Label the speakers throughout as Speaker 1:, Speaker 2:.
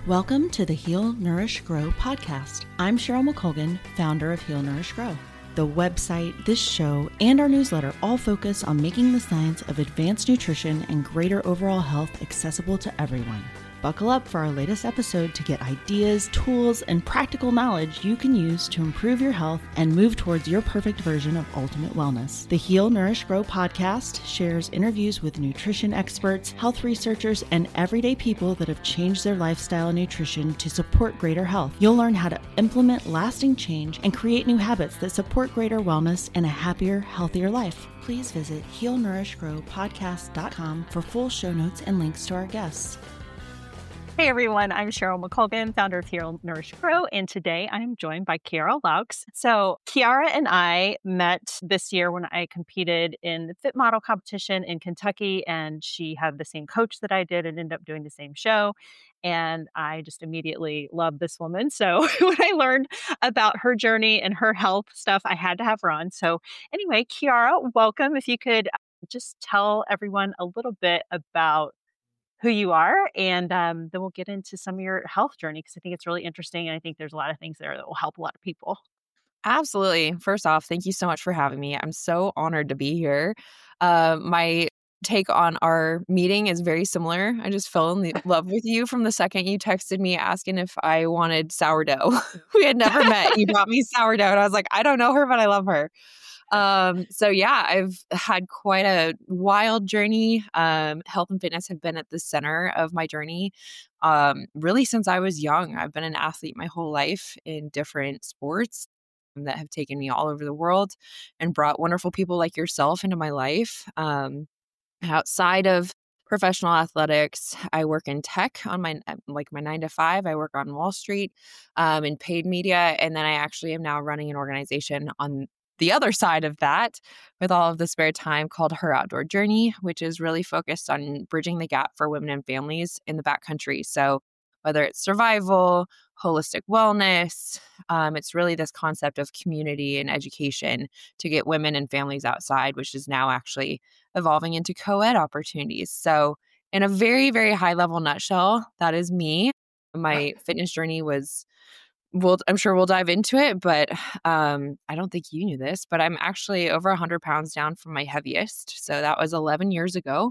Speaker 1: Welcome to the Heal, Nourish, Grow podcast. I'm Cheryl McColgan, founder of Heal, Nourish, Grow. The website, this show, and our newsletter all focus on making the science of advanced nutrition and greater overall health accessible to everyone. Buckle up for our latest episode to get ideas, tools, and practical knowledge you can use to improve your health and move towards your perfect version of ultimate wellness. The Heal, Nourish, Grow podcast shares interviews with nutrition experts, health researchers, and everyday people that have changed their lifestyle and nutrition to support greater health. You'll learn how to implement lasting change and create new habits that support greater wellness and a happier, healthier life. Please visit healnourishgrowpodcast.com for full show notes and links to our guests.
Speaker 2: Hey everyone, I'm Cheryl McColgan, founder of Heal, Nourish, Grow, and today I'm joined by Kiara Laux. So Kiara and I met this year when I competed in the Fit Model competition in Kentucky, and she had the same coach that I did and ended up doing the same show. And I just immediately loved this woman. So when I learned about her journey and her health stuff, I had to have her on. So anyway, Kiara, welcome. If you could just tell everyone a little bit about who you are, and then we'll get into some of your health journey because I think it's really interesting, and I think there's a lot of things there that will help a lot of people.
Speaker 3: Absolutely. First off, thank you so much for having me. I'm so honored to be here. My take on our meeting is very similar. I just fell in love with you from the second you texted me asking if I wanted sourdough. We had never met. You brought me sourdough, and I was like, I don't know her, but I love her. So yeah, I've had quite a wild journey. Health and fitness have been at the center of my journey. Really since I was young. I've been an athlete my whole life in different sports that have taken me all over the world and brought wonderful people like yourself into my life. Outside of professional athletics, I work in tech on my 9 to 5. I work on Wall Street, in paid media. And then I actually am now running an organization on the other side of that with all of the spare time called Her Outdoor Journey, which is really focused on bridging the gap for women and families in the backcountry. So whether it's survival, holistic wellness, it's really this concept of community and education to get women and families outside, which is now actually evolving into co-ed opportunities. So in a very, very high level nutshell, that is me. My fitness journey was I'm sure we'll dive into it, but I don't think you knew this, but I'm actually over 100 pounds down from my heaviest. So that was 11 years ago.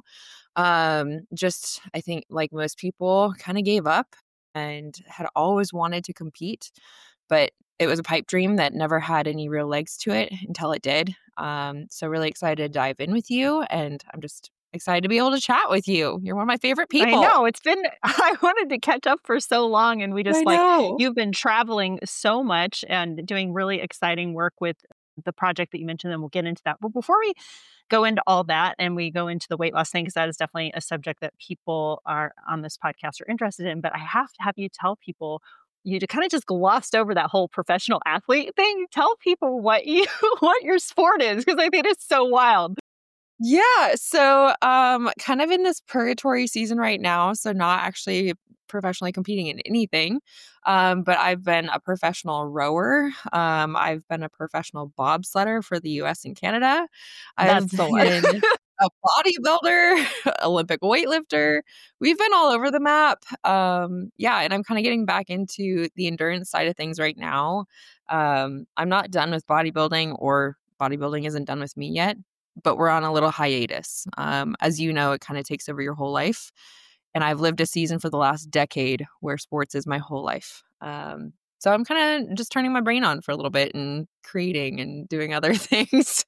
Speaker 3: Just, I think like most people kind of gave up and had always wanted to compete, but it was a pipe dream that never had any real legs to it until it did. So really excited to dive in with you, and I'm just excited to be able to chat with you. You're one of my favorite people.
Speaker 2: I know. I wanted to catch up for so long, and we just you've been traveling so much and doing really exciting work with the project that you mentioned, and we'll get into that. But before we go into all that and we go into the weight loss thing, because that is definitely a subject that people are on this podcast are interested in, but I have to have you tell people, you kind of just glossed over that whole professional athlete thing. Tell people what your sport is, because I think it's so wild.
Speaker 3: Yeah. So kind of in this purgatory season right now. So not actually professionally competing in anything. But I've been a professional rower. I've been a professional bobsledder for the US and Canada. I've been a bodybuilder, Olympic weightlifter. We've been all over the map. Yeah. And I'm kind of getting back into the endurance side of things right now. I'm not done with bodybuilding, or bodybuilding isn't done with me yet, but we're on a little hiatus. As you know, it kind of takes over your whole life. And I've lived a season for the last decade where sports is my whole life. So I'm kind of just turning my brain on for a little bit and creating and doing other things.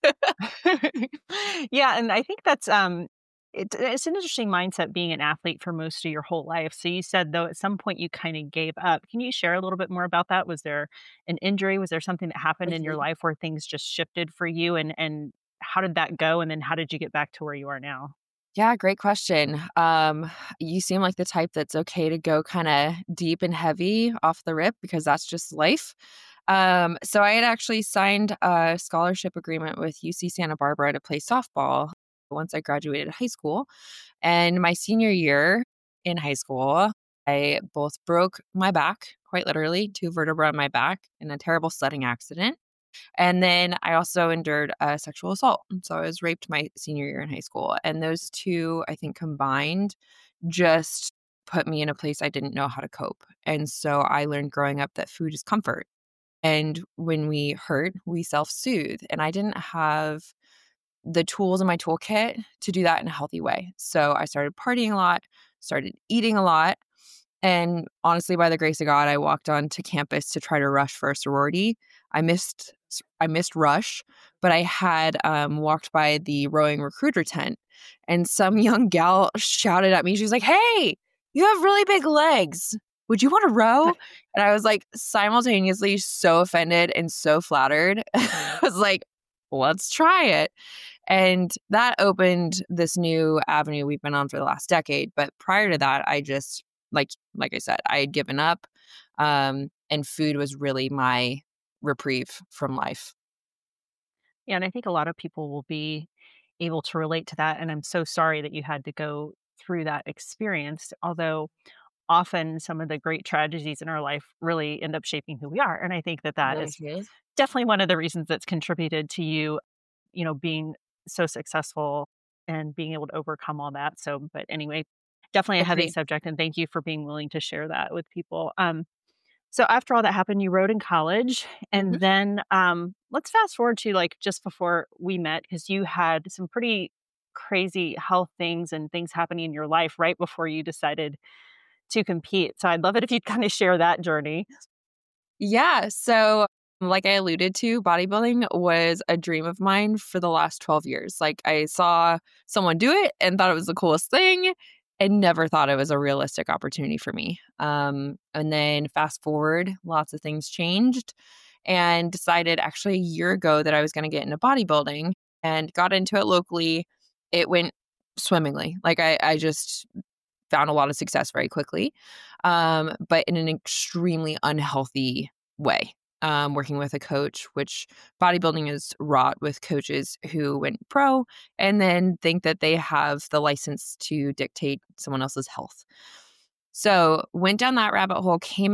Speaker 2: Yeah. And I think that's, it's an interesting mindset being an athlete for most of your whole life. So you said, though, at some point you kind of gave up. Can you share a little bit more about that? Was there an injury? Was there something that happened in your life where things just shifted for you? And how did that go? And then how did you get back to where you are now?
Speaker 3: Yeah, great question. You seem like the type that's okay to go kind of deep and heavy off the rip, because that's just life. So I had actually signed a scholarship agreement with UC Santa Barbara to play softball once I graduated high school. And my senior year in high school, I both broke my back, quite literally, 2 vertebrae in my back in a terrible sledding accident. And then I also endured a sexual assault. So I was raped my senior year in high school. And those two, I think, combined just put me in a place I didn't know how to cope. And so I learned growing up that food is comfort. And when we hurt, we self-soothe. And I didn't have the tools in my toolkit to do that in a healthy way. So I started partying a lot, started eating a lot. And honestly, by the grace of God, I walked onto campus to try to rush for a sorority. I missed rush, but I had walked by the rowing recruiter tent, and some young gal shouted at me. She was like, "Hey, you have really big legs. Would you want to row?" And I was like simultaneously so offended and so flattered. I was like, let's try it. And that opened this new avenue we've been on for the last decade. But prior to that, I just, like I said, I had given up, and food was really my reprieve from life.
Speaker 2: Yeah, and I think a lot of people will be able to relate to that. And I'm so sorry that you had to go through that experience. Although often some of the great tragedies in our life really end up shaping who we are. And I think that that
Speaker 3: Really
Speaker 2: is
Speaker 3: true.
Speaker 2: definitely one of the reasons that's contributed to you, being so successful and being able to overcome all that. So, but anyway, definitely a heavy
Speaker 3: Agree.
Speaker 2: subject. And thank you for being willing to share that with people. So after all that happened, you rode in college, and
Speaker 3: Mhm.
Speaker 2: then let's fast forward to like just before we met, because you had some pretty crazy health things and things happening in your life right before you decided to compete. So I'd love it if you'd kind of share that journey.
Speaker 3: Yeah. So, like I alluded to, bodybuilding was a dream of mine for the last 12 years. Like, I saw someone do it and thought it was the coolest thing and never thought it was a realistic opportunity for me. And then fast forward, lots of things changed and decided actually a year ago that I was going to get into bodybuilding and got into it locally. It went swimmingly. Like, I just found a lot of success very quickly, but in an extremely unhealthy way. Working with a coach, which bodybuilding is wrought with coaches who went pro and then think that they have the license to dictate someone else's health. So went down that rabbit hole,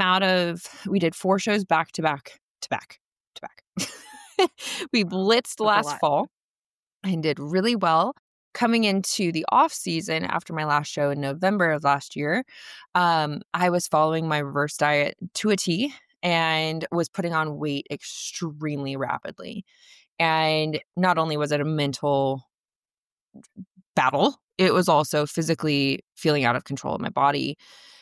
Speaker 3: we did 4 shows back to back to back to back. We blitzed
Speaker 2: That's a
Speaker 3: last
Speaker 2: lot.
Speaker 3: fall and did really well. Coming into the off season after my last show in November of last year, I was following my reverse diet to a T and was putting on weight extremely rapidly. And not only was it a mental battle, it was also physically feeling out of control of my body.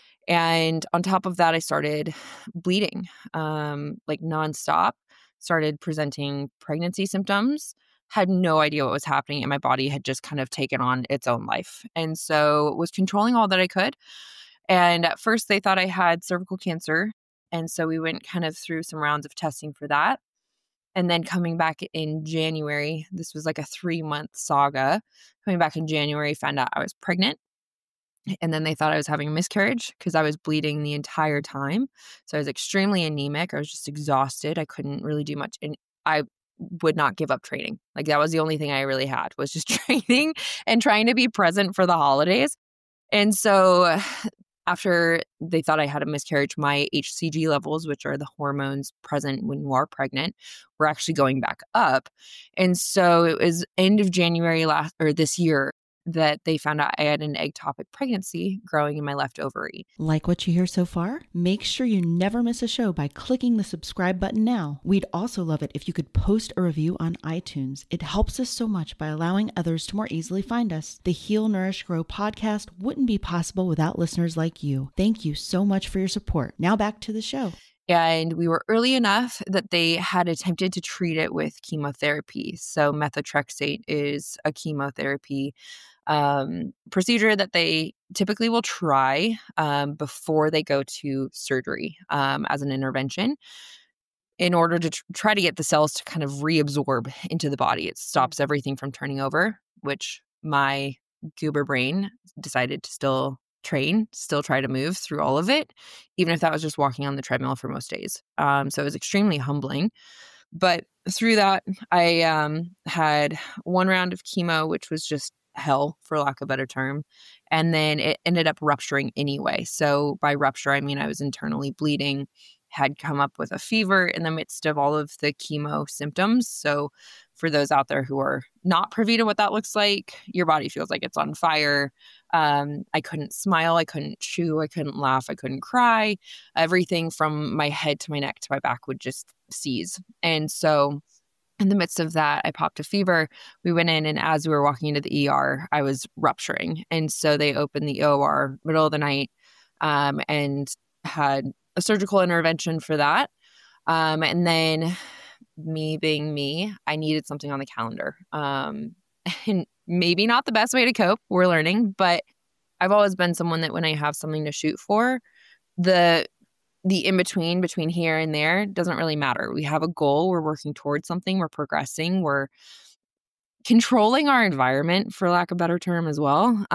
Speaker 3: And on top of that, I started bleeding, like nonstop, started presenting pregnancy symptoms, had no idea what was happening. And my body had just kind of taken on its own life. And so was controlling all that I could. And at first they thought I had cervical cancer. And so we went kind of through some rounds of testing for that. And then coming back in January, this was like a 3-month saga. Coming back in January, found out I was pregnant. And then they thought I was having a miscarriage because I was bleeding the entire time. So I was extremely anemic. I was just exhausted. I couldn't really do much. And I would not give up training. Like, that was the only thing I really had, was just training and trying to be present for the holidays. And so after they thought I had a miscarriage, my HCG levels, which are the hormones present when you are pregnant, were actually going back up. And so it was end of January this year that they found out I had an ectopic pregnancy growing in my left ovary.
Speaker 1: Like what you hear so far? Make sure you never miss a show by clicking the subscribe button now. We'd also love it if you could post a review on iTunes. It helps us so much by allowing others to more easily find us. The Heal, Nourish, Grow podcast wouldn't be possible without listeners like you. Thank you so much for your support. Now back to the show.
Speaker 3: And we were early enough that they had attempted to treat it with chemotherapy. So methotrexate is a chemotherapy procedure that they typically will try before they go to surgery as an intervention in order to try to get the cells to kind of reabsorb into the body. It stops everything from turning over, which my goober brain decided to still train, still try to move through all of it, even if that was just walking on the treadmill for most days. So it was extremely humbling. But through that, I had 1 round of chemo, which was just hell, for lack of a better term. And then it ended up rupturing anyway. So by rupture, I mean I was internally bleeding, had come up with a fever in the midst of all of the chemo symptoms. So for those out there who are not privy to what that looks like, your body feels like it's on fire. I couldn't smile. I couldn't chew. I couldn't laugh. I couldn't cry. Everything from my head to my neck to my back would just seize. And so in the midst of that, I popped a fever. We went in, and as we were walking into the ER, I was rupturing. And so they opened the OR middle of the night and had a surgical intervention for that. And then me being me, I needed something on the calendar. And maybe not the best way to cope, we're learning, but I've always been someone that when I have something to shoot for, the between here and there doesn't really matter. We have a goal, we're working towards something, we're progressing, we're controlling our environment, for lack of a better term, as well.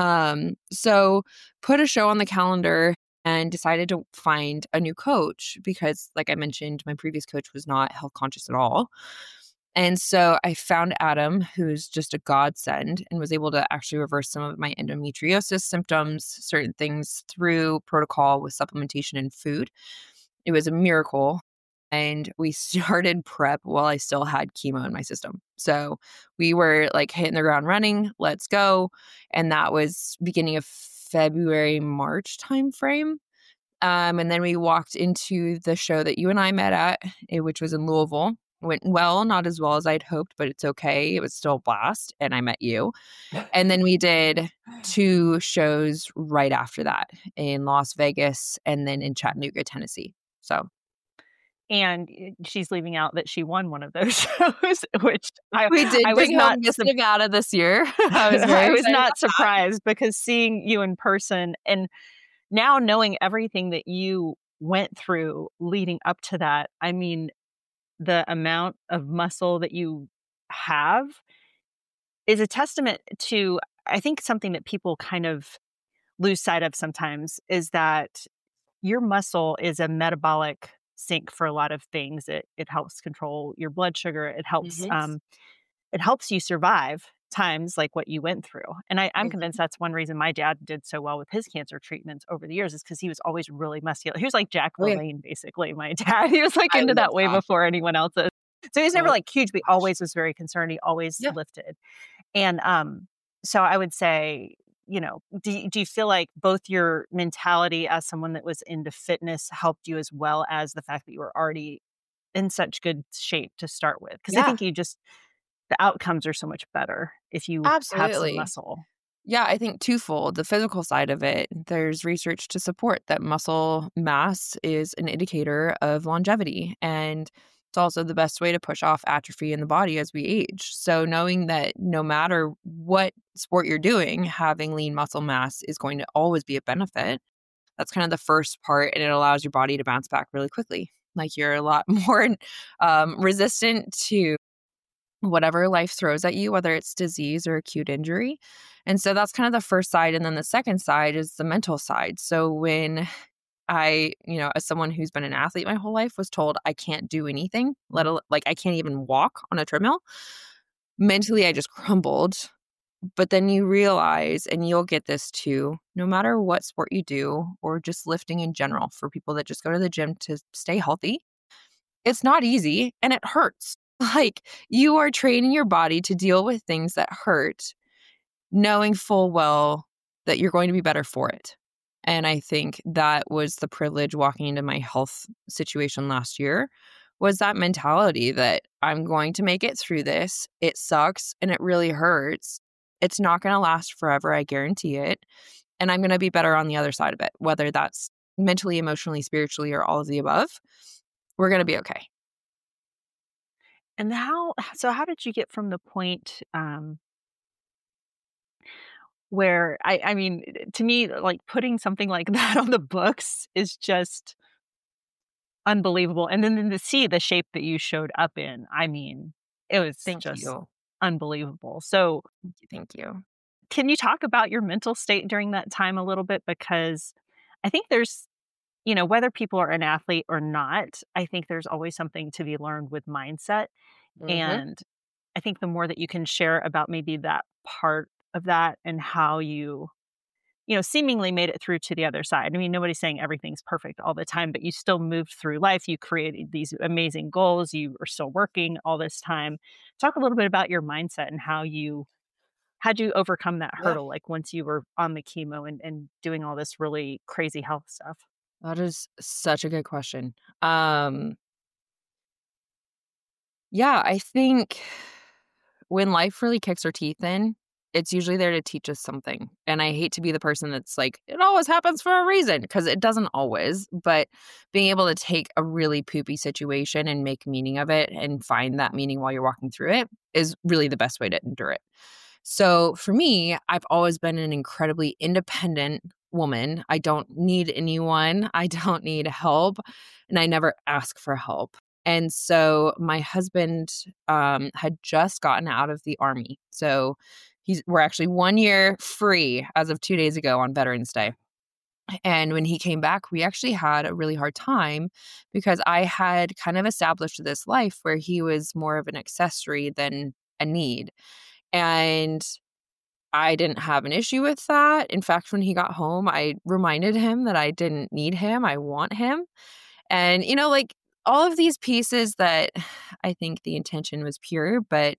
Speaker 3: So put a show on the calendar and decided to find a new coach because, like I mentioned, my previous coach was not health conscious at all. And so I found Adam, who's just a godsend, and was able to actually reverse some of my endometriosis symptoms, certain things through protocol with supplementation and food. It was a miracle. And we started prep while I still had chemo in my system. So we were like hitting the ground running, let's go. And that was beginning of February, March timeframe. And then we walked into the show that you and I met at, which was in Louisville. Went well, not as well as I'd hoped, but it's okay. It was still a blast. And I met you. And then we did 2 shows right after that in Las Vegas and then in Chattanooga, Tennessee. So.
Speaker 2: And she's leaving out that she won one of those shows, which
Speaker 3: we did bring home Miss Nevada this year.
Speaker 2: I was not surprised because seeing you in person and now knowing everything that you went through leading up to that, I mean, the amount of muscle that you have is a testament to, I think, something that people kind of lose sight of sometimes is that your muscle is a metabolic sink for a lot of things. It helps control your blood sugar. It helps you survive times like what you went through. And I'm convinced that's one reason my dad did so well with his cancer treatments over the years is because he was always really muscular. He was like Jack LaLanne, basically, my dad. He was like into that way before anyone else is. So he was never like huge, but he always was very concerned. He always lifted. And so I would say, do you feel like both your mentality as someone that was into fitness helped you as well as the fact that you were already in such good shape to start with? Because I think the outcomes are so much better if you have some muscle.
Speaker 3: Yeah, I think twofold. The physical side of it, there's research to support that muscle mass is an indicator of longevity. And it's also the best way to push off atrophy in the body as we age. So knowing that no matter what sport you're doing, having lean muscle mass is going to always be a benefit. That's kind of the first part, and it allows your body to bounce back really quickly. Like you're a lot more resistant to whatever life throws at you, whether it's disease or acute injury. And so that's kind of the first side. And then the second side is the mental side. So when I, as someone who's been an athlete my whole life, was told I can't do anything, I can't even walk on a treadmill, mentally I just crumbled. But then you realize, and you'll get this too, no matter what sport you do or just lifting in general for people that just go to the gym to stay healthy, it's not easy and it hurts. Like you are training your body to deal with things that hurt, knowing full well that you're going to be better for it. And I think that was the privilege walking into my health situation last year, was that mentality that I'm going to make it through this. It sucks and it really hurts. It's not going to last forever. I guarantee it. And I'm going to be better on the other side of it, whether that's mentally, emotionally, spiritually, or all of the above. We're going to be okay.
Speaker 2: And how did you get from the point where I mean, to me, like putting something like that on the books is just unbelievable. And then to see the shape that you showed up in, I mean, it was unbelievable. So
Speaker 3: Thank you.
Speaker 2: Can you talk about your mental state during that time a little bit? Because I think there's, whether people are an athlete or not, I think there's always something to be learned with mindset. Mm-hmm. And I think the more that you can share about maybe that part of that and how you seemingly made it through to the other side. I mean, nobody's saying everything's perfect all the time, but you still moved through life. You created these amazing goals. You are still working all this time. Talk a little bit about your mindset and how'd you overcome that
Speaker 3: Yeah.
Speaker 2: hurdle, like once you were on the chemo and doing all this really crazy health stuff?
Speaker 3: That is such a good question. Um, yeah, I think when life really kicks our teeth in, it's usually there to teach us something. And I hate to be the person that's like, it always happens for a reason, because it doesn't always. But being able to take a really poopy situation and make meaning of it and find that meaning while you're walking through it is really the best way to endure it. So for me, I've always been an incredibly independent woman. I don't need anyone. I don't need help. And I never ask for help. And so my husband had just gotten out of the Army. So we're actually 1 year free as of 2 days ago on Veterans Day. And when he came back, we actually had a really hard time because I had kind of established this life where he was more of an accessory than a need. And I didn't have an issue with that. In fact, when he got home, I reminded him that I didn't need him. I want him. And, like all of these pieces that I think the intention was pure, but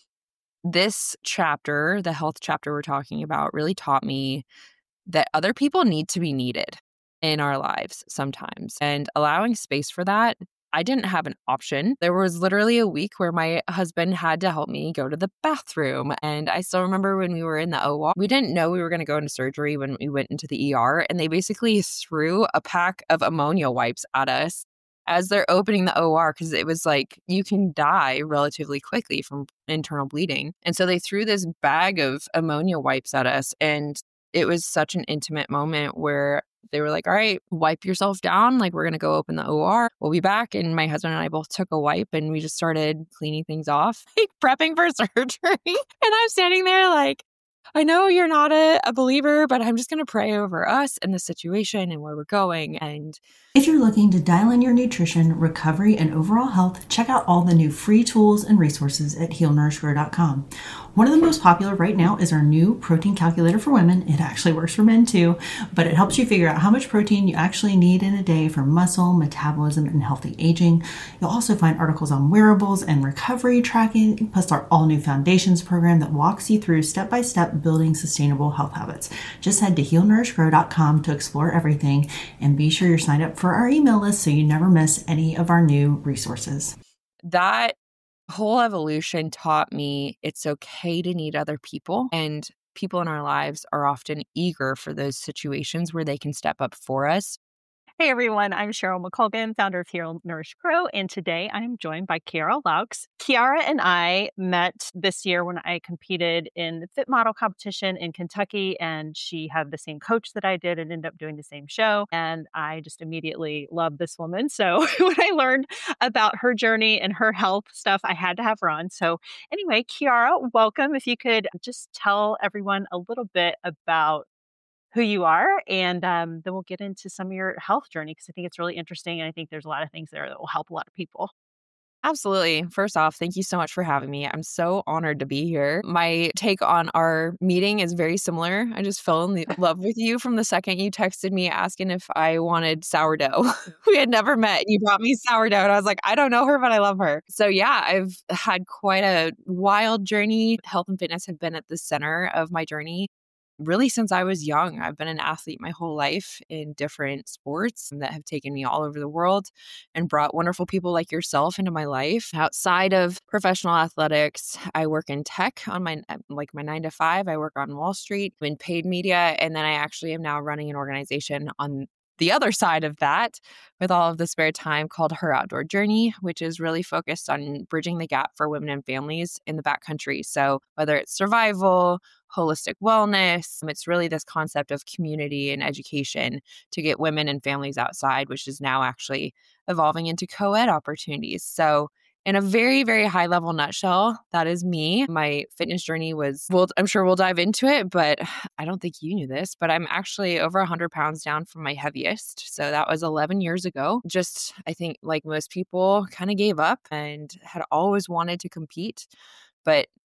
Speaker 3: this chapter, the health chapter we're talking about, really taught me that other people need to be needed in our lives sometimes. And allowing space for that, I didn't have an option. There was literally a week where my husband had to help me go to the bathroom. And I still remember when we were in the OR, we didn't know we were going to go into surgery when we went into the ER. And they basically threw a pack of ammonia wipes at us as they're opening the OR, because it was like you can die relatively quickly from internal bleeding. And so they threw this bag of ammonia wipes at us. And it was such an intimate moment where they were like, all right, wipe yourself down. Like, we're going to go open the OR. We'll be back. And my husband and I both took a wipe and we just started cleaning things off, like prepping for surgery. And I'm standing there like, I know you're not a believer, but I'm just going to pray over us and the situation and where we're going. And
Speaker 1: if you're looking to dial in your nutrition, recovery, and overall health, check out all the new free tools and resources at healnourishgrow.com. One of the most popular right now is our new protein calculator for women. It actually works for men too, but it helps you figure out how much protein you actually need in a day for muscle, metabolism, and healthy aging. You'll also find articles on wearables and recovery tracking, plus our all-new Foundations program that walks you through step-by-step building sustainable health habits. Just head to healnourishgrow.com to explore everything, and be sure you're signed up for our email list so you never miss any of our new resources.
Speaker 3: that whole evolution taught me it's okay to need other people, and people in our lives are often eager for those situations where they can step up for us.
Speaker 2: Hey everyone, I'm Cheryl McColgan, founder of Heal Nourish Grow, and today I'm joined by Kiara Laux. Kiara and I met this year when I competed in the Fit Model competition in Kentucky, and she had the same coach that I did and ended up doing the same show. And I just immediately loved this woman. So when I learned about her journey and her health stuff, I had to have her on. So anyway, Kiara, welcome. If you could just tell everyone a little bit about who you are, and then we'll get into some of your health journey because I think it's really interesting, and I think there's a lot of things there that will help a lot of people.
Speaker 3: Absolutely. First off, thank you so much for having me. I'm so honored to be here. My take on our meeting is very similar. I just fell in love with you from the second you texted me asking if I wanted sourdough. We had never met. You brought me sourdough, and I was like, I don't know her, but I love her. So yeah, I've had quite a wild journey. Health and fitness have been at the center of my journey really since I was young. I've been an athlete my whole life in different sports that have taken me all over the world and brought wonderful people like yourself into my life. Outside of professional athletics, I work in tech on my 9 to 5. I work on Wall Street in paid media. And then I actually am now running an organization on the other side of that with all of the spare time called Her Outdoor Journey, which is really focused on bridging the gap for women and families in the backcountry. So whether it's survival, holistic wellness, it's really this concept of community and education to get women and families outside, which is now actually evolving into co-ed opportunities. So in a very, very high level nutshell, that is me. My fitness journey I'm sure we'll dive into it, but I don't think you knew this, but I'm actually over 100 pounds down from my heaviest. So that was 11 years ago. Just, I think like most people, kind of gave up and had always wanted to compete. But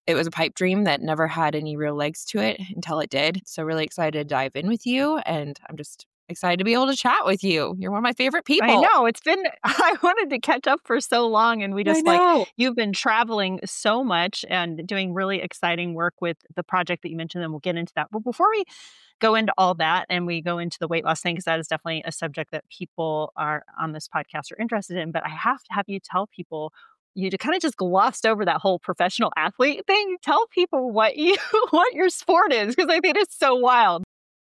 Speaker 3: It was a pipe dream that never had any real legs to it until it did. So really excited to dive in with you. And I'm just excited to be able to chat with you. You're one of my favorite people.
Speaker 2: I know. It's been, I wanted to catch up for so long. And we
Speaker 3: I
Speaker 2: just
Speaker 3: know.
Speaker 2: you've been traveling so much and doing really exciting work with the project that you mentioned, and we'll get into that. But before we go into all that and we go into the weight loss thing, because that is definitely a subject that people are on this podcast are interested in. But I have to have you tell people, you kind of just glossed over that whole professional athlete thing. Tell people what what your sport is, because I think it's so wild.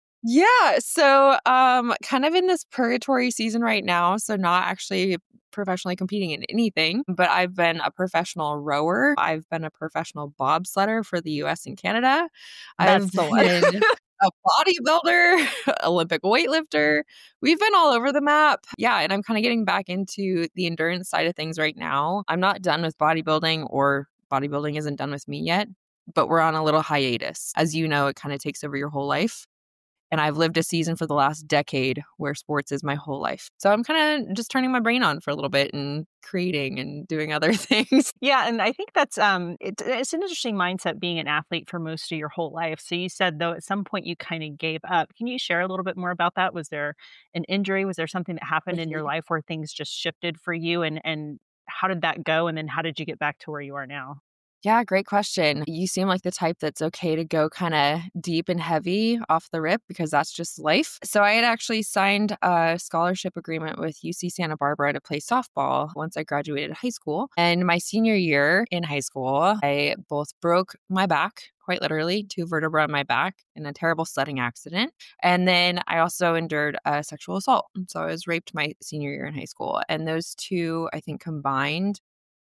Speaker 3: Yeah. So kind of in this purgatory season right now. So not actually professionally competing in anything, but I've been a professional rower. I've been a professional bobsledder for the US and Canada.
Speaker 2: That's
Speaker 3: I've
Speaker 2: the one.
Speaker 3: been a bodybuilder, Olympic weightlifter. We've been all over the map. Yeah. And I'm kind of getting back into the endurance side of things right now. I'm not done with bodybuilding, or bodybuilding isn't done with me yet, but we're on a little hiatus. As you know, it kind of takes over your whole life. And I've lived a season for the last decade where sports is my whole life. So I'm kind of just turning my brain on for a little bit and creating and doing other things.
Speaker 2: Yeah, and I think that's it's an interesting mindset being an athlete for most of your whole life. So you said though at some point you kind of gave up. Can you share a little bit more about that? Was there an injury? Was there something that happened in your life where things just shifted for you, and how did that go? And then how did you get back to where you are now?
Speaker 3: Yeah, great question. You seem like the type that's okay to go kind of deep and heavy off the rip, because that's just life. So I had actually signed a scholarship agreement with UC Santa Barbara to play softball once I graduated high school. And my senior year in high school, I both broke my back, quite literally, 2 vertebrae in my back in a terrible sledding accident. And then I also endured a sexual assault. So I was raped my senior year in high school. And those two, I think, combined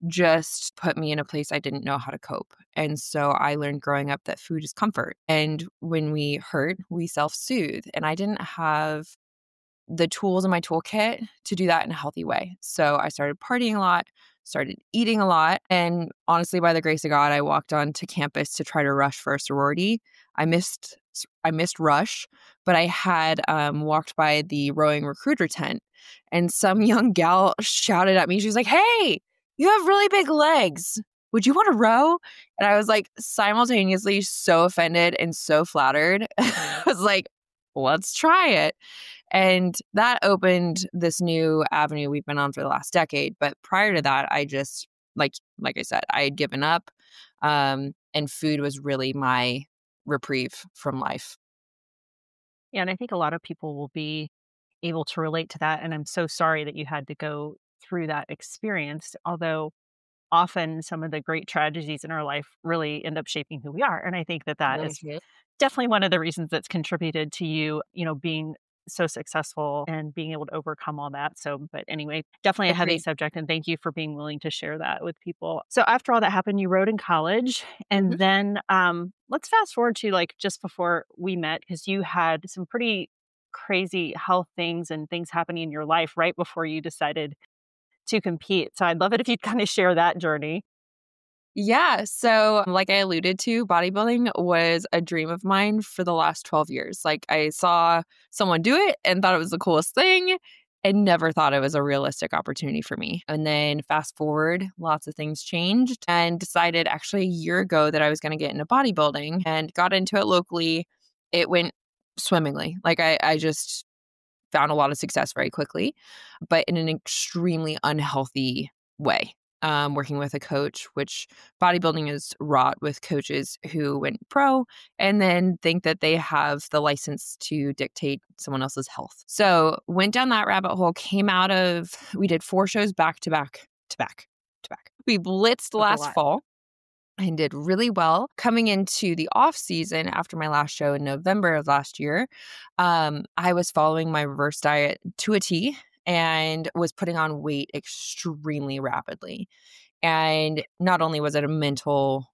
Speaker 3: just put me in a place I didn't know how to cope. And so I learned growing up that food is comfort. And when we hurt, we self-soothe. And I didn't have the tools in my toolkit to do that in a healthy way. So I started partying a lot, started eating a lot. And honestly, by the grace of God, I walked onto campus to try to rush for a sorority. I missed rush, but I had walked by the rowing recruiter tent, and some young gal shouted at me. She was like, "Hey, you have really big legs. Would you want to row?" And I was like simultaneously so offended and so flattered. I was like, let's try it. And that opened this new avenue we've been on for the last decade. But prior to that, I just, like I said, I had given up. And food was really my reprieve from life.
Speaker 2: Yeah, and I think a lot of people will be able to relate to that. And I'm so sorry that you had to go through that experience. Although often some of the great tragedies in our life really end up shaping who we are. And I think that that is
Speaker 3: Mhm.
Speaker 2: definitely one of the reasons that's contributed to you, being so successful and being able to overcome all that. So, but anyway, definitely a heavy
Speaker 3: Agreed.
Speaker 2: subject. And thank you for being willing to share that with people. So, after all that happened, you rode in college. And
Speaker 3: Mhm.
Speaker 2: then let's fast forward to like just before we met, because you had some pretty crazy health things and things happening in your life right before you decided to compete. So, I'd love it if you'd kind of share that journey.
Speaker 3: Yeah. So, like I alluded to, bodybuilding was a dream of mine for the last 12 years. Like, I saw someone do it and thought it was the coolest thing, and never thought it was a realistic opportunity for me. And then, fast forward, lots of things changed, and decided actually a year ago that I was going to get into bodybuilding, and got into it locally. It went swimmingly. Like, I just found a lot of success very quickly, but in an extremely unhealthy way. Working with a coach, which bodybuilding is wrought with coaches who went pro and then think that they have the license to dictate someone else's health. So went down that rabbit hole, we did 4 shows back to back to back to back. We blitzed
Speaker 2: That's a
Speaker 3: last
Speaker 2: lot.
Speaker 3: fall and did really well. Coming into the off season after my last show in November of last year, I was following my reverse diet to a T and was putting on weight extremely rapidly. And not only was it a mental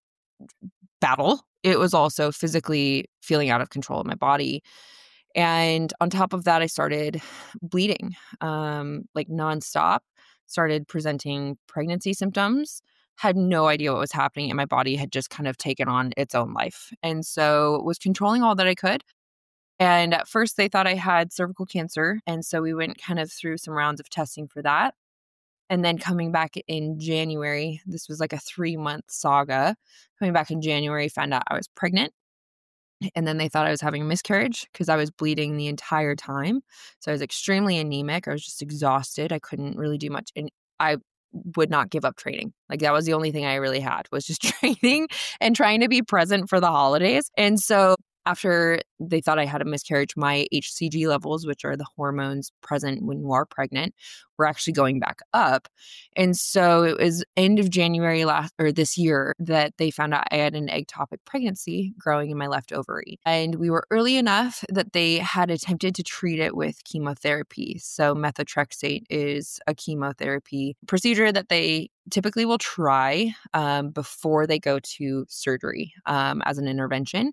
Speaker 3: battle, it was also physically feeling out of control of my body. And on top of that, I started bleeding like nonstop, started presenting pregnancy symptoms, had no idea what was happening. And my body had just kind of taken on its own life. And so was controlling all that I could. And at first they thought I had cervical cancer. And so we went kind of through some rounds of testing for that. And then coming back in January, this was like a 3-month saga. Coming back in January, found out I was pregnant. And then they thought I was having a miscarriage because I was bleeding the entire time. So I was extremely anemic. I was just exhausted. I couldn't really do much. And I would not give up training. Like that was the only thing I really had was just training and trying to be present for the holidays. And so after they thought I had a miscarriage, my HCG levels, which are the hormones present when you are pregnant, were actually going back up. And so it was end of January this year that they found out I had an ectopic pregnancy growing in my left ovary. And we were early enough that they had attempted to treat it with chemotherapy. So methotrexate is a chemotherapy procedure that they typically will try before they go to surgery as an intervention,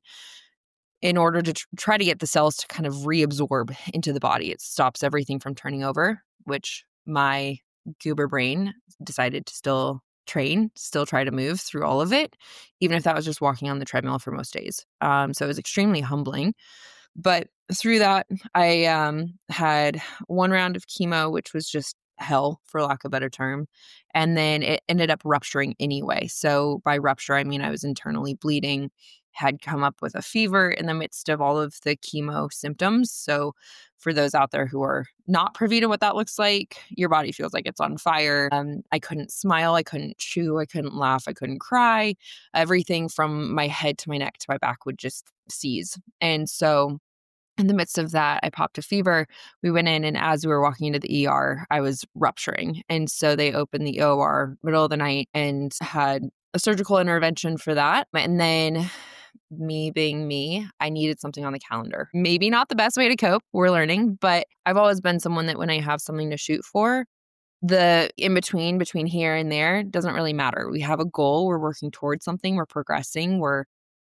Speaker 3: in order to try to get the cells to kind of reabsorb into the body. It stops everything from turning over, which my goober brain decided to still try to move through all of it, even if that was just walking on the treadmill for most days. So it was extremely humbling. But through that, I had 1 round of chemo, which was just hell, for lack of a better term. And then it ended up rupturing anyway. So by rupture, I mean I was internally bleeding, had come up with a fever in the midst of all of the chemo symptoms. So for those out there who are not privy to what that looks like, your body feels like it's on fire. I couldn't smile, I couldn't chew, I couldn't laugh, I couldn't cry. Everything from my head to my neck to my back would just seize. And so in the midst of that, I popped a fever. We went in, and as we were walking into the ER, I was rupturing. And so they opened the OR middle of the night and had a surgical intervention for that. And then me being me, I needed something on the calendar. Maybe not the best way to cope, we're learning, but I've always been someone that when I have something to shoot for, the in between here and there doesn't really matter. We have a goal, we're working towards something, we're progressing, we're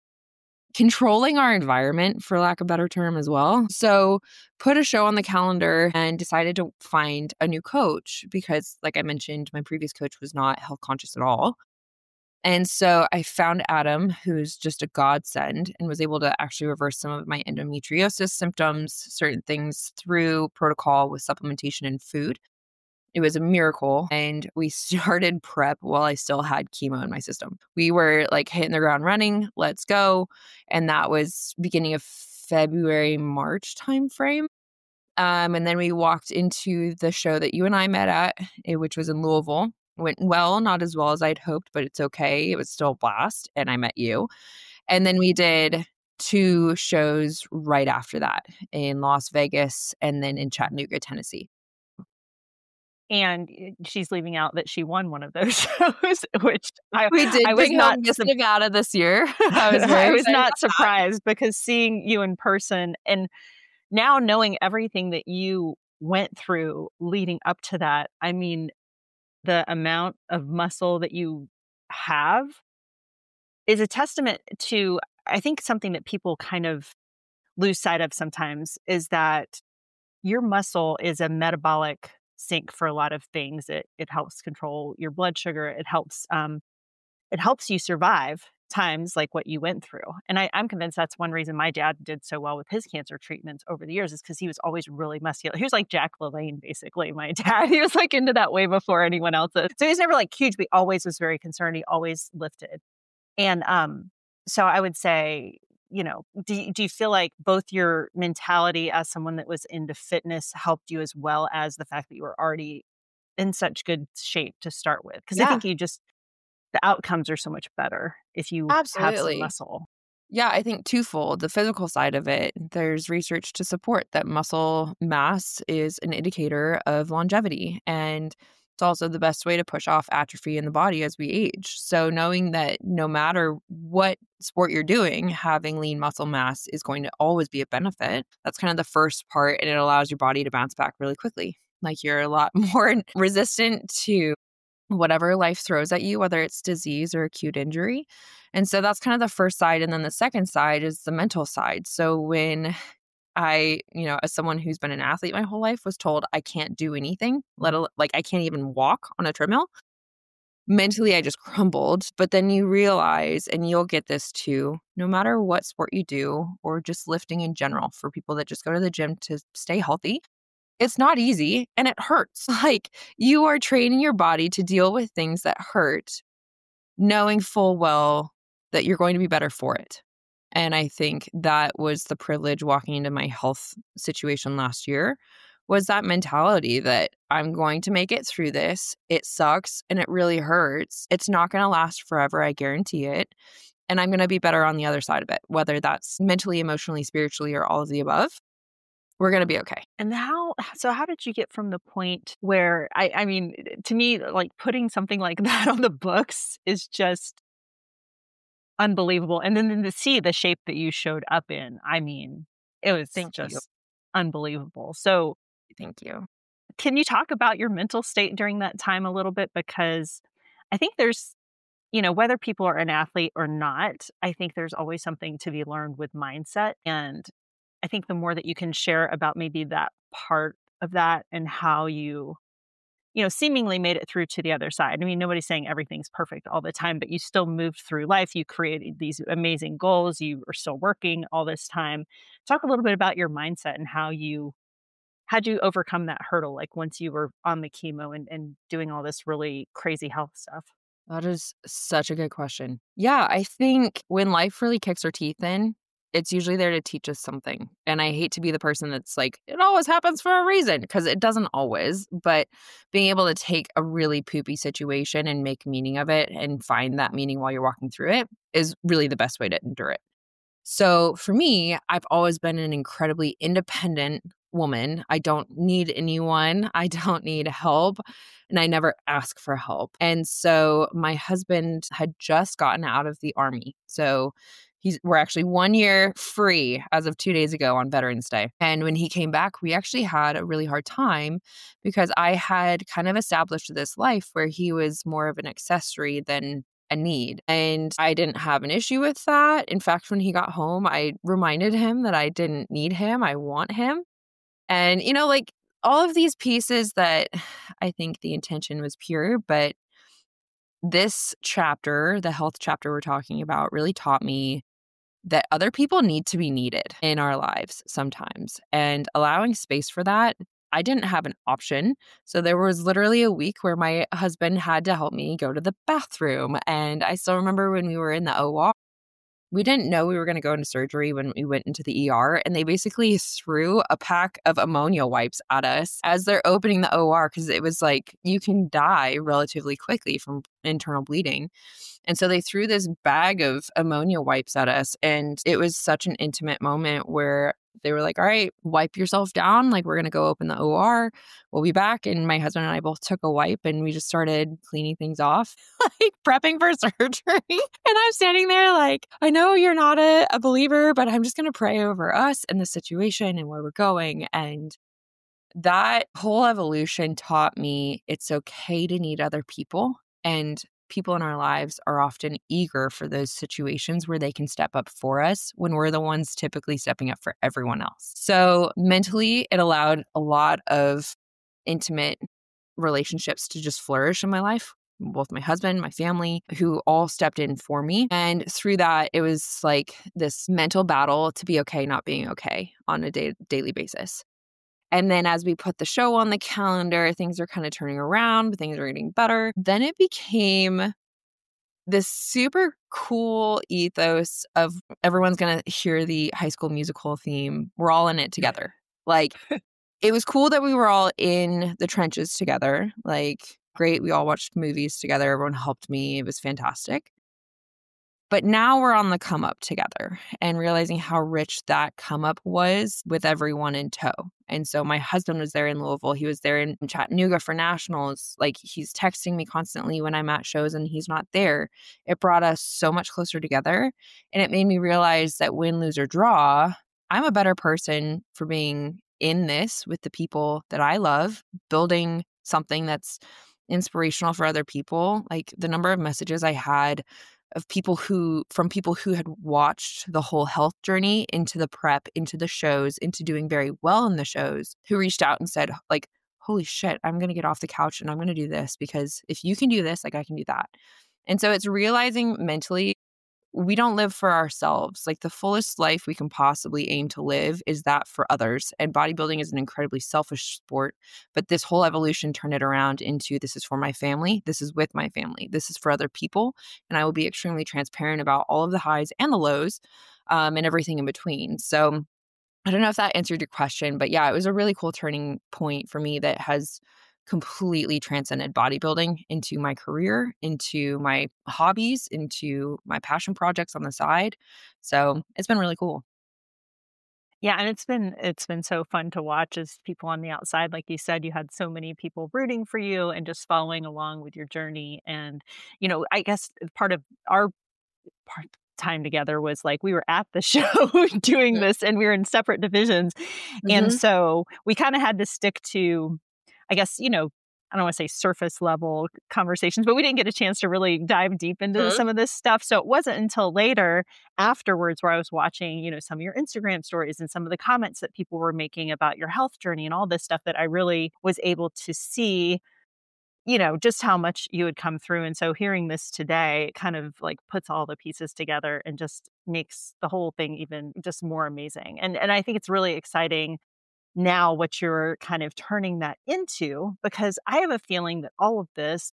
Speaker 3: controlling our environment, for lack of a better term, as well. So put a show on the calendar and decided to find a new coach because, like I mentioned, my previous coach was not health conscious at all. And so I found Adam, who's just a godsend, and was able to actually reverse some of my endometriosis symptoms, certain things through protocol with supplementation and food. It was a miracle. And we started prep while I still had chemo in my system. We were like hitting the ground running, let's go. And that was beginning of February, March timeframe. And then we walked into the show that you and I met at, which was in Louisville. Went well, not as well as I'd hoped, but it's okay. It was still a blast. And I met you. And then we did 2 shows right after that in Las Vegas and then in Chattanooga, Tennessee.
Speaker 2: And she's leaving out that she won one of those shows, which
Speaker 3: we did.
Speaker 2: I was not
Speaker 3: Miss Nevada this year.
Speaker 2: I was not surprised because seeing you in person and now knowing everything that you went through leading up to that, I mean, the amount of muscle that you have is a testament to, I think, something that people kind of lose sight of sometimes is that your muscle is a metabolic sink for a lot of things. It helps control your blood sugar. It helps you survive times like what you went through. And I'm convinced that's one reason my dad did so well with his cancer treatments over the years is because he was always really muscular. He was like Jack LaLanne, basically, my dad. He was like into that way before anyone else. So he was never like huge, but he always was very concerned. He always lifted. And so I would say, you know, do you feel like both your mentality as someone that was into fitness helped you as well as the fact that you were already in such good shape to start with? Because I think the outcomes are so much better if you have some muscle.
Speaker 3: Yeah, I think twofold. The physical side of it, there's research to support that muscle mass is an indicator of longevity. And it's also the best way to push off atrophy in the body as we age. So knowing that no matter what sport you're doing, having lean muscle mass is going to always be a benefit. That's kind of the first part, and it allows your body to bounce back really quickly. Like you're a lot more resistant to whatever life throws at you, whether it's disease or acute injury. And so that's kind of the first side. And then the second side is the mental side. So when I, as someone who's been an athlete my whole life, was told I can't do anything, I can't even walk on a treadmill. Mentally, I just crumbled. But then you realize, and you'll get this too, no matter what sport you do or just lifting in general for people that just go to the gym to stay healthy, it's not easy and it hurts. Like, you are training your body to deal with things that hurt, knowing full well that you're going to be better for it. And I think that was the privilege walking into my health situation last year, was that mentality that I'm going to make it through this. It sucks and it really hurts. It's not going to last forever, I guarantee it. And I'm going to be better on the other side of it, whether that's mentally, emotionally, spiritually, or all of the above. We're going to be okay.
Speaker 2: And how did you get from the point where, I mean, to me, like putting something like that on the books is just unbelievable. And then to see the shape that you showed up in, I mean, it was
Speaker 3: Thank you.
Speaker 2: just unbelievable. So
Speaker 3: Thank you.
Speaker 2: can you talk about your mental state during that time a little bit? Because I think there's, whether people are an athlete or not, I think there's always something to be learned with mindset. And I think the more that you can share about maybe that part of that and how you seemingly made it through to the other side. I mean, nobody's saying everything's perfect all the time, but you still moved through life. You created these amazing goals. You are still working all this time. Talk a little bit about your mindset and how'd you overcome that hurdle? Like once you were on the chemo and doing all this really crazy health stuff.
Speaker 3: That is such a good question. Yeah, I think when life really kicks our teeth in, it's usually there to teach us something. And I hate to be the person that's like, it always happens for a reason, because it doesn't always. But being able to take a really poopy situation and make meaning of it and find that meaning while you're walking through it is really the best way to endure it. So for me, I've always been an incredibly independent woman. I don't need anyone. I don't need help. And I never ask for help. And so my husband had just gotten out of the Army. So we're actually 1 year free as of 2 days ago on Veterans Day. And when he came back, we actually had a really hard time because I had kind of established this life where he was more of an accessory than a need. And I didn't have an issue with that. In fact, when he got home, I reminded him that I didn't need him. I want him. And, like all of these pieces that I think the intention was pure, but this chapter, the health chapter we're talking about, really taught me that other people need to be needed in our lives sometimes. And allowing space for that, I didn't have an option. So there was literally a week where my husband had to help me go to the bathroom. And I still remember when we were in the OR, we didn't know we were going to go into surgery when we went into the ER. And they basically threw a pack of ammonia wipes at us as they're opening the OR, because it was like, you can die relatively quickly from internal bleeding. And so they threw this bag of ammonia wipes at us. And it was such an intimate moment where they were like, all right, wipe yourself down. Like, we're going to go open the OR. We'll be back. And my husband and I both took a wipe and we just started cleaning things off, like prepping for surgery. And I'm standing there like, I know you're not a believer, but I'm just going to pray over us and the situation and where we're going. And that whole evolution taught me it's okay to need other people. And people in our lives are often eager for those situations where they can step up for us when we're the ones typically stepping up for everyone else. So mentally, it allowed a lot of intimate relationships to just flourish in my life. Both my husband, my family, who all stepped in for me. And through that, it was like this mental battle to be okay not being okay on a daily basis. And then as we put the show on the calendar, things are kind of turning around, things are getting better. Then it became this super cool ethos of everyone's going to hear the High School Musical theme. We're all in it together. Like, it was cool that we were all in the trenches together. Like, great. We all watched movies together. Everyone helped me. It was fantastic. But now we're on the come up together and realizing how rich that come up was with everyone in tow. And so my husband was there in Louisville. He was there in Chattanooga for nationals. Like, he's texting me constantly when I'm at shows and he's not there. It brought us so much closer together. And it made me realize that win, lose, or draw, I'm a better person for being in this with the people that I love, building something that's inspirational for other people. Like, the number of messages I had of people who had watched the whole health journey into the prep, into the shows, into doing very well in the shows, who reached out and said, like, holy shit, I'm going to get off the couch and I'm going to do this, because if you can do this, like, I can do that. And so it's realizing mentally we don't live for ourselves. Like the fullest life we can possibly aim to live is that for others. And bodybuilding is an incredibly selfish sport. But this whole evolution turned it around into this is for my family. This is with my family. This is for other people. And I will be extremely transparent about all of the highs and the lows and everything in between. So I don't know if that answered your question, but yeah, it was a really cool turning point for me that has completely transcended bodybuilding into my career, into my hobbies, into my passion projects on the side. So it's been really cool.
Speaker 2: Yeah, and it's been so fun to watch as people on the outside. Like you said, you had so many people rooting for you and just following along with your journey. And, I guess part of our part time together was like we were at the show doing this and we were in separate divisions. And
Speaker 3: Mm-hmm.
Speaker 2: so we kind of had to stick to, I guess, I don't want to say surface level conversations, but we didn't get a chance to really dive deep into some of this stuff. So it wasn't until later afterwards where I was watching, some of your Instagram stories and some of the comments that people were making about your health journey and all this stuff that I really was able to see just how much you had come through. And so hearing this today kind of like puts all the pieces together and just makes the whole thing even just more amazing. And I think it's really exciting now what you're kind of turning that into, because I have a feeling that all of this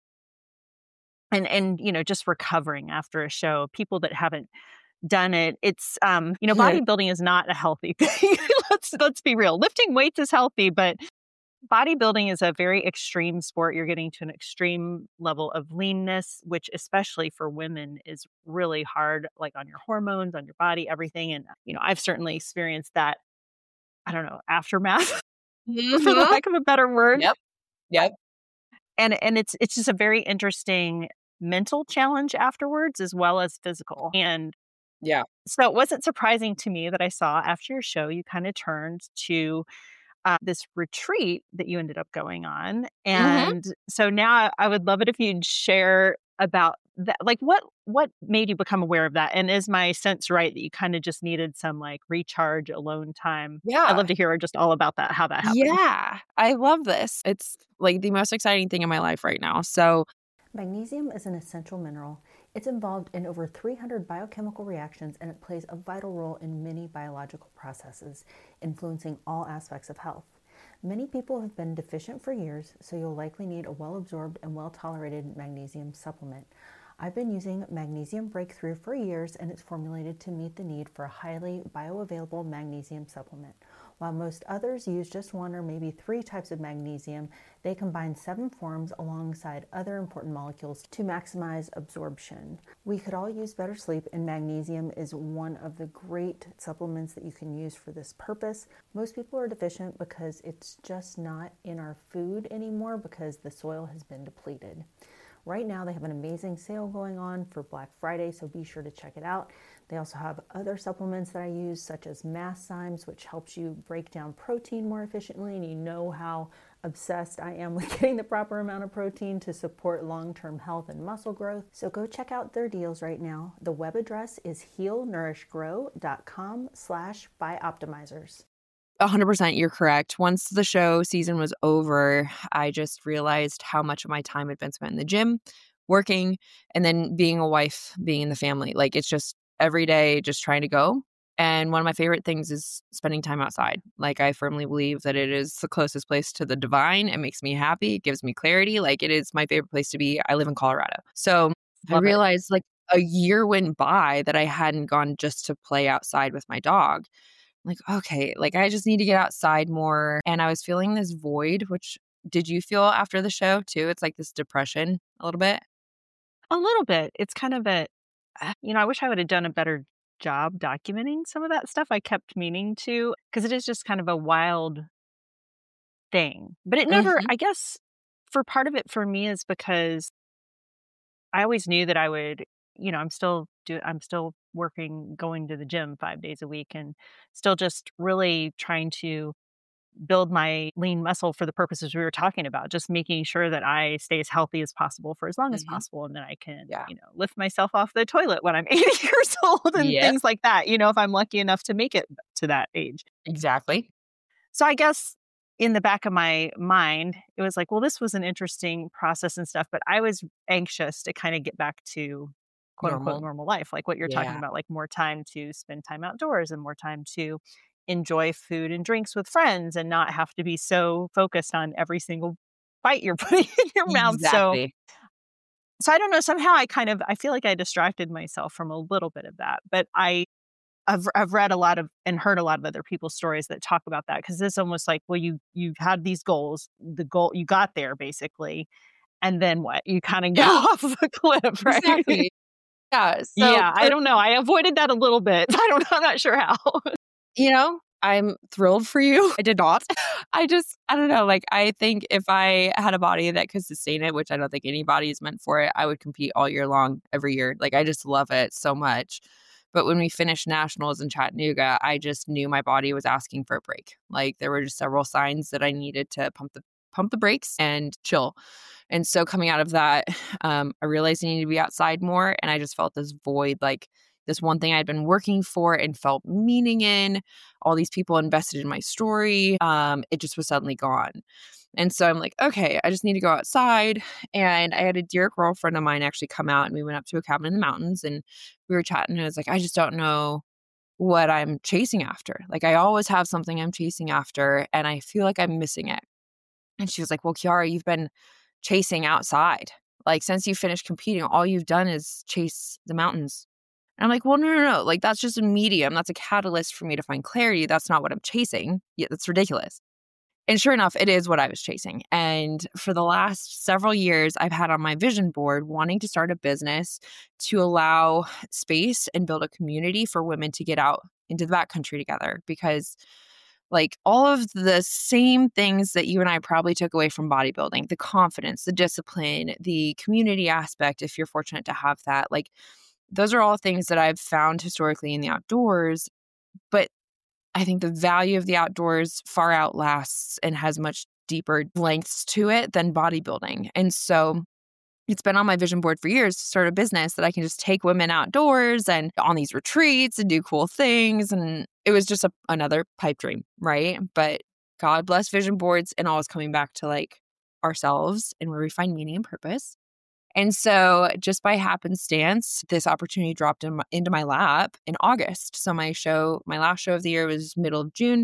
Speaker 2: and just recovering after a show, people that haven't done it, it's bodybuilding is not a healthy thing. Let's be real. Lifting weights is healthy, but bodybuilding is a very extreme sport. You're getting to an extreme level of leanness, which especially for women is really hard, like on your hormones, on your body, everything. And, I've certainly experienced that, I don't know, aftermath, for the
Speaker 3: Mm-hmm.
Speaker 2: lack of a better word.
Speaker 3: Yep. Yep.
Speaker 2: And it's just a very interesting mental challenge afterwards as well as physical. And
Speaker 3: Yeah.
Speaker 2: so it wasn't surprising to me that I saw after your show, you kind of turned to this retreat that you ended up going on.
Speaker 3: Mm-hmm.
Speaker 2: And so now I would love it if you'd share about that. Like what made you become aware of that? And is my sense right that you kind of just needed some like recharge alone time? I'd love
Speaker 3: Yeah.
Speaker 2: to hear just all about that, how that happened.
Speaker 3: Yeah. I love this. It's like the most exciting thing in my life right now. So,
Speaker 1: Magnesium is an essential mineral. It's involved in over 300 biochemical reactions and it plays a vital role in many biological processes, influencing all aspects of health. Many people have been deficient for years, so you'll likely need a well-absorbed and well-tolerated magnesium supplement. I've been using Magnesium Breakthrough for years and it's formulated to meet the need for a highly bioavailable magnesium supplement. While most others use just one or maybe 3 types of magnesium, they combine 7 forms alongside other important molecules to maximize absorption. We could all use better sleep, and magnesium is one of the great supplements that you can use for this purpose. Most people are deficient because it's just not in our food anymore because the soil has been depleted. Right now, they have an amazing sale going on for Black Friday, so be sure to check it out. They also have other supplements that I use, such as Masszymes, which helps you break down protein more efficiently, and you know how obsessed I am with getting the proper amount of protein to support long-term health and muscle growth. So go check out their deals right now. The web address is healnourishgrow.com/byoptimizers.
Speaker 3: 100% you're correct. Once the show season was over, I just realized how much of my time had been spent in the gym, working, and then being a wife, being in the family. Like it's just every day just trying to go. And one of my favorite things is spending time outside. Like I firmly believe that it is the closest place to the divine. It makes me happy. It gives me clarity. Like it is my favorite place to be. I live in Colorado. So I
Speaker 2: Love it.
Speaker 3: realized like a year went by that I hadn't gone just to play outside with my dog. Like, okay, like I just need to get outside more. And I was feeling this void, which did you feel after the show too? It's like this depression a little bit.
Speaker 2: A little bit. It's kind of I wish I would have done a better job documenting some of that stuff. I kept meaning to, because it is just kind of a wild thing. But it never,
Speaker 3: Hmm.
Speaker 2: I guess, for part of it for me is because I always knew that I would, I'm still working, going to the gym 5 days a week and still just really trying to build my lean muscle for the purposes we were talking about, just making sure that I stay as healthy as possible for as long as
Speaker 3: Hmm.
Speaker 2: possible. And then I can,
Speaker 3: Yeah.
Speaker 2: lift myself off the toilet when I'm 80 years old and
Speaker 3: Yeah,
Speaker 2: things like that, if I'm lucky enough to make it to that age.
Speaker 3: exactly.
Speaker 2: So I guess in the back of my mind, it was like, well, this was an interesting process and stuff, but I was anxious to kind of get back to quote unquote normal life, like what you're talking
Speaker 3: Yeah.
Speaker 2: about, like more time to spend time outdoors and more time to enjoy food and drinks with friends and not have to be so focused on every single bite you're putting in your mouth.
Speaker 3: Exactly.
Speaker 2: So I don't know, somehow I feel like I distracted myself from a little bit of that, but I've read a lot of and heard a lot of other people's stories that talk about that, because it's almost like, well, you had these goals, the goal you got there basically, and then what? You kind of go
Speaker 3: Yeah,
Speaker 2: off of a cliff, right?
Speaker 3: exactly. Yeah. So
Speaker 2: Yeah, I don't know. I avoided that a little bit. I don't know. I'm not sure how.
Speaker 3: I'm thrilled for you. I did not. I don't know. Like, I think if I had a body that could sustain it, which I don't think any body is meant for it, I would compete all year long, every year. Like, I just love it so much. But when we finished nationals in Chattanooga, I just knew my body was asking for a break. Like, there were just several signs that I needed to pump the brakes and chill. And so coming out of that, I realized I needed to be outside more. And I just felt this void, like this one thing I'd been working for and felt meaning in. All these people invested in my story. It just was suddenly gone. And so I'm like, okay, I just need to go outside. And I had a dear girlfriend of mine actually come out, and we went up to a cabin in the mountains and we were chatting. And I was like, I just don't know what I'm chasing after. Like, I always have something I'm chasing after and I feel like I'm missing it. And she was like, well, Kiara, you've been chasing outside. Like, since you finished competing, all you've done is chase the mountains. And I'm like, well, no. Like, that's just a medium. That's a catalyst for me to find clarity. That's not what I'm chasing. Yeah, that's ridiculous. And sure enough, it is what I was chasing. And for the last several years, I've had on my vision board wanting to start a business to allow space and build a community for women to get out into the backcountry together. Because like all of the same things that you and I probably took away from bodybuilding, the confidence, the discipline, the community aspect, if you're fortunate to have that, like those are all things that I've found historically in the outdoors. But I think the value of the outdoors far outlasts and has much deeper lengths to it than bodybuilding. And so it's been on my vision board for years to start a business that I can just take women outdoors and on these retreats and do cool things. And it was just another pipe dream, right? But God bless vision boards, and always coming back to like ourselves and where we find meaning and purpose. And so just by happenstance, this opportunity dropped into my lap in August. So my last show of the year was middle of June.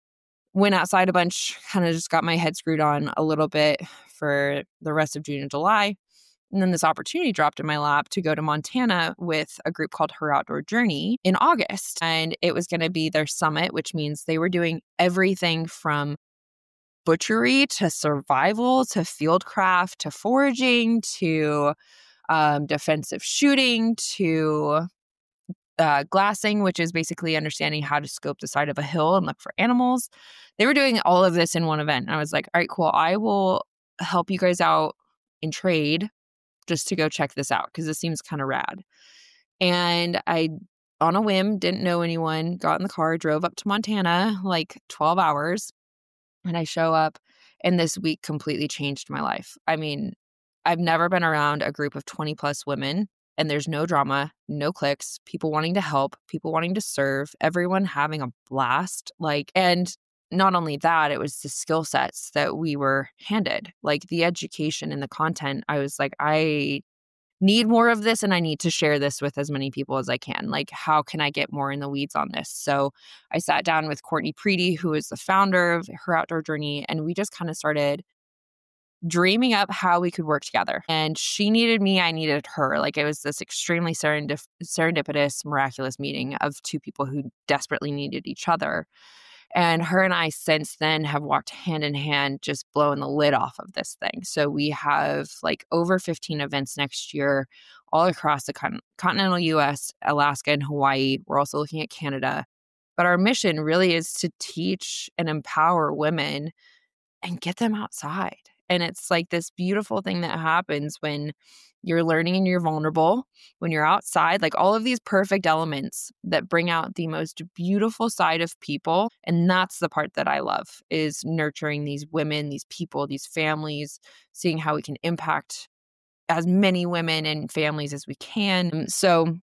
Speaker 3: Went outside a bunch, kind of just got my head screwed on a little bit for the rest of June and July. And then this opportunity dropped in my lap to go to Montana with a group called Her Outdoor Journey in August. And it was going to be their summit, which means they were doing everything from butchery to survival to fieldcraft to foraging to defensive shooting to glassing, which is basically understanding how to scope the side of a hill and look for animals. They were doing all of this in one event. And I was like, all right, cool. I will help you guys out in trade just to go check this out because this seems kind of rad. And I, on a whim, didn't know anyone, got in the car, drove up to Montana, like 12 hours. And I show up, and this week completely changed my life. I mean, I've never been around a group of 20 plus women, and there's no drama, no cliques, people wanting to help, people wanting to serve, everyone having a blast. Like, and not only that, it was the skill sets that we were handed, like the education and the content. I was like, I need more of this and I need to share this with as many people as I can. Like, how can I get more in the weeds on this? So I sat down with Courtney Preedy, who is the founder of Her Outdoor Journey, and we just kind of started dreaming up how we could work together. And she needed me, I needed her. Like, it was this extremely serendipitous, miraculous meeting of two people who desperately needed each other. And her and I since then have walked hand in hand, just blowing the lid off of this thing. So we have like over 15 events next year all across the continental US, Alaska, and Hawaii. We're also looking at Canada. But our mission really is to teach and empower women and get them outside. And it's like this beautiful thing that happens when you're learning and you're vulnerable, when you're outside, like all of these perfect elements that bring out the most beautiful side of people. And that's the part that I love, is nurturing these women, these people, these families, seeing how we can impact as many women and families as we can. So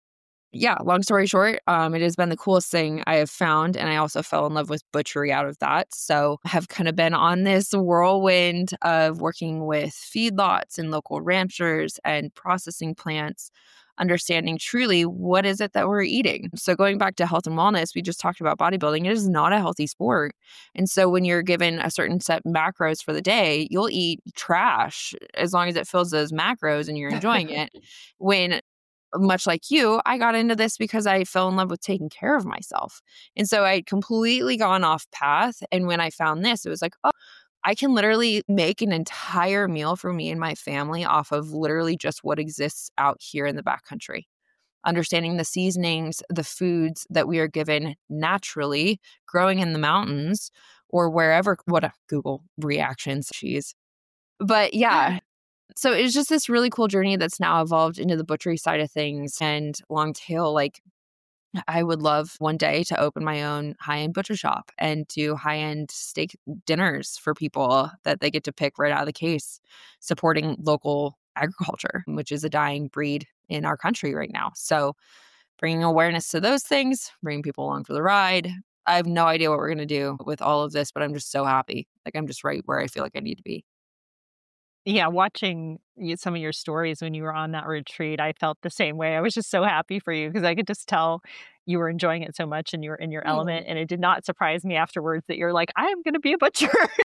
Speaker 3: yeah, long story short, it has been the coolest thing I have found. And I also fell in love with butchery out of that. So I have kind of been on this whirlwind of working with feedlots and local ranchers and processing plants, understanding truly what is it that we're eating. So going back to health and wellness, we just talked about bodybuilding. It is not a healthy sport. And so when you're given a certain set macros for the day, you'll eat trash as long as it fills those macros and you're enjoying it. When much like you, I got into this because I fell in love with taking care of myself. And so I'd completely gone off path. And when I found this, it was like, oh, I can literally make an entire meal for me and my family off of literally just what exists out here in the backcountry. Understanding the seasonings, the foods that we are given naturally growing in the mountains or wherever, what a Google reactions, cheese. But yeah, so it's just this really cool journey that's now evolved into the butchery side of things and long tail. Like, I would love one day to open my own high-end butcher shop and do high-end steak dinners for people that they get to pick right out of the case, supporting local agriculture, which is a dying breed in our country right now. So bringing awareness to those things, bringing people along for the ride. I have no idea what we're going to do with all of this, but I'm just so happy. Like, I'm just right where I feel like I need to be.
Speaker 2: Yeah, watching some of your stories when you were on that retreat, I felt the same way. I was just so happy for you because I could just tell you were enjoying it so much and you were in your element. And it did not surprise me afterwards that you're like, I am going to be a butcher.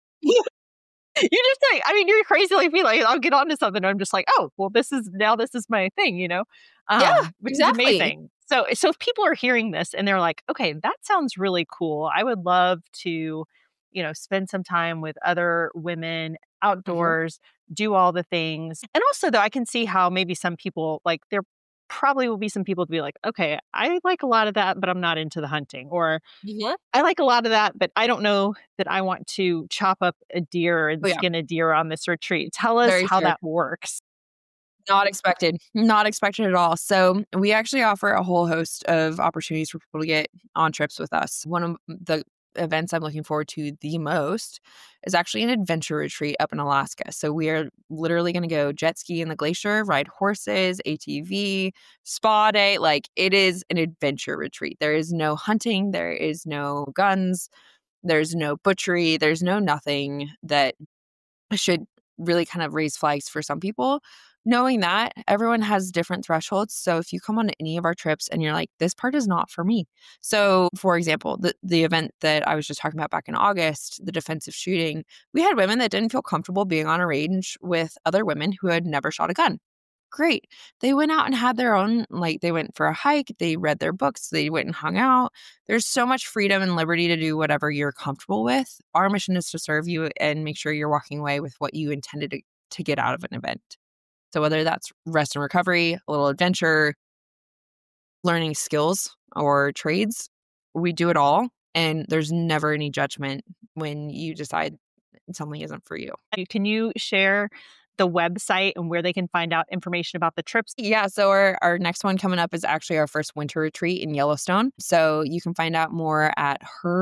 Speaker 2: You're just like, I mean, you're crazy like me. Like, I'll get onto something. And I'm just like, oh, well, this is my thing,
Speaker 3: Yeah,
Speaker 2: which is
Speaker 3: exactly.
Speaker 2: amazing. So if people are hearing this and they're like, okay, that sounds really cool. I would love to, spend some time with other women outdoors, do all the things. And also, though, I can see how maybe some people, like, there probably will be some people to be like, okay, I like a lot of that, but I'm not into the hunting. Or
Speaker 3: Mhm.
Speaker 2: I like a lot of that, but I don't know that I want to chop up a deer and
Speaker 3: Oh, yeah.
Speaker 2: skin a deer on this retreat. Tell us
Speaker 3: Very
Speaker 2: how
Speaker 3: fair.
Speaker 2: that works.
Speaker 3: Not expected. Not expected at all. So we actually offer a whole host of opportunities for people to get on trips with us. One of the events I'm looking forward to the most is actually an adventure retreat up in Alaska. So we are literally going to go jet ski in the glacier, ride horses, ATV, spa day. Like, it is an adventure retreat. There is no hunting. There is no guns. There's no butchery. There's no nothing that should really kind of raise flags for some people. Knowing that everyone has different thresholds. So if you come on any of our trips and you're like, this part is not for me. So for example, the event that I was just talking about back in August, the defensive shooting, we had women that didn't feel comfortable being on a range with other women who had never shot a gun. Great. They went out and had their own, like, they went for a hike, they read their books, they went and hung out. There's so much freedom and liberty to do whatever you're comfortable with. Our mission is to serve you and make sure you're walking away with what you intended to get out of an event. So whether that's rest and recovery, a little adventure, learning skills or trades, we do it all. And there's never any judgment when you decide something isn't for you.
Speaker 2: Can you share the website and where they can find out information about the trips?
Speaker 3: Yeah, so our next one coming up is actually our first winter retreat in Yellowstone. So you can find out more at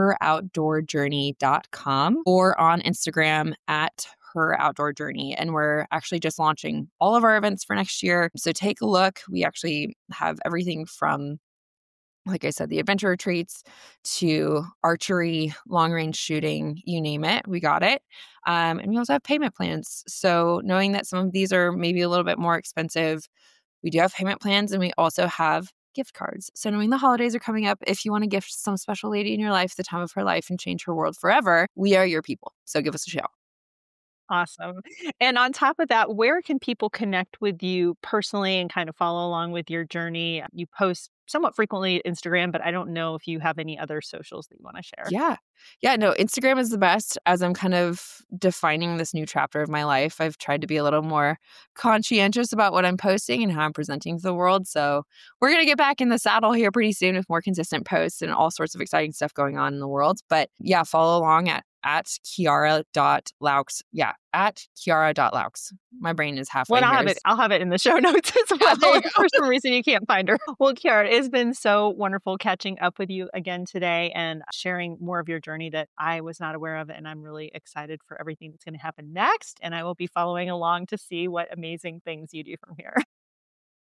Speaker 3: heroutdoorjourney.com or on Instagram at Her Outdoor Journey. And we're actually just launching all of our events for next year. So take a look. We actually have everything from, like I said, the adventure retreats to archery, long range shooting, you name it, we got it. And we also have payment plans. So knowing that some of these are maybe a little bit more expensive, we do have payment plans, and we also have gift cards. So knowing the holidays are coming up, if you want to gift some special lady in your life the time of her life and change her world forever, we are your people. So give us a shout.
Speaker 2: Awesome. And on top of that, where can people connect with you personally and kind of follow along with your journey? You post somewhat frequently Instagram, but I don't know if you have any other socials that you want to share.
Speaker 3: Yeah. Yeah, no, Instagram is the best. As I'm kind of defining this new chapter of my life, I've tried to be a little more conscientious about what I'm posting and how I'm presenting to the world. So we're going to get back in the saddle here pretty soon with more consistent posts and all sorts of exciting stuff going on in the world. But yeah, follow along at Kiara.Laux. Yeah, at Kiara.Laux. My brain is halfway
Speaker 2: Well,
Speaker 3: here.
Speaker 2: I'll have it in the show notes as
Speaker 3: Yeah, there
Speaker 2: well.
Speaker 3: you
Speaker 2: If for some reason you can't find her. Well, Kiara, it's been so wonderful catching up with you again today and sharing more of your journey that I was not aware of. And I'm really excited for everything that's going to happen next. And I will be following along to see what amazing things you do from here.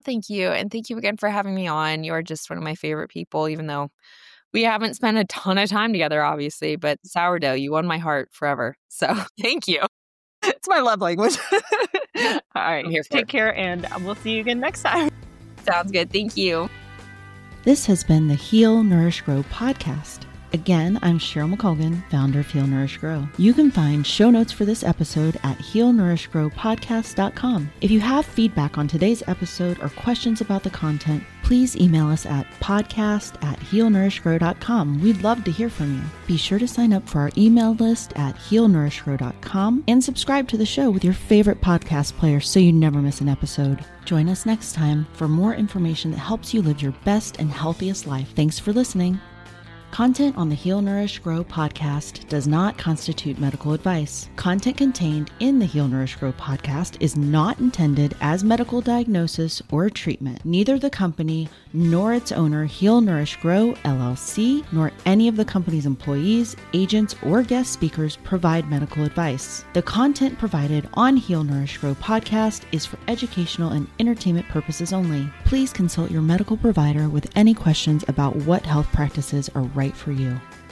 Speaker 3: Thank you. And thank you again for having me on. You are just one of my favorite people, even though we haven't spent a ton of time together, obviously, but sourdough, you won my heart forever. So thank you.
Speaker 2: It's my love language. All right.
Speaker 3: I'm here for
Speaker 2: Take
Speaker 3: it.
Speaker 2: care, and we'll see you again next time.
Speaker 3: Sounds good. Thank you.
Speaker 1: This has been the Heal, Nourish, Grow podcast. Again, I'm Cheryl McColgan, founder of Heal, Nourish, Grow. You can find show notes for this episode at healnourishgrowpodcast.com. If you have feedback on today's episode or questions about the content, please email us at podcast@healnourishgrow.com. We'd love to hear from you. Be sure to sign up for our email list at healnourishgrow.com and subscribe to the show with your favorite podcast player so you never miss an episode. Join us next time for more information that helps you live your best and healthiest life. Thanks for listening. Content on the Heal, Nourish, Grow podcast does not constitute medical advice. Content contained in the Heal, Nourish, Grow podcast is not intended as medical diagnosis or treatment. Neither the company nor its owner, Heal, Nourish, Grow, LLC, nor any of the company's employees, agents, or guest speakers provide medical advice. The content provided on Heal, Nourish, Grow podcast is for educational and entertainment purposes only. Please consult your medical provider with any questions about what health practices are right for you.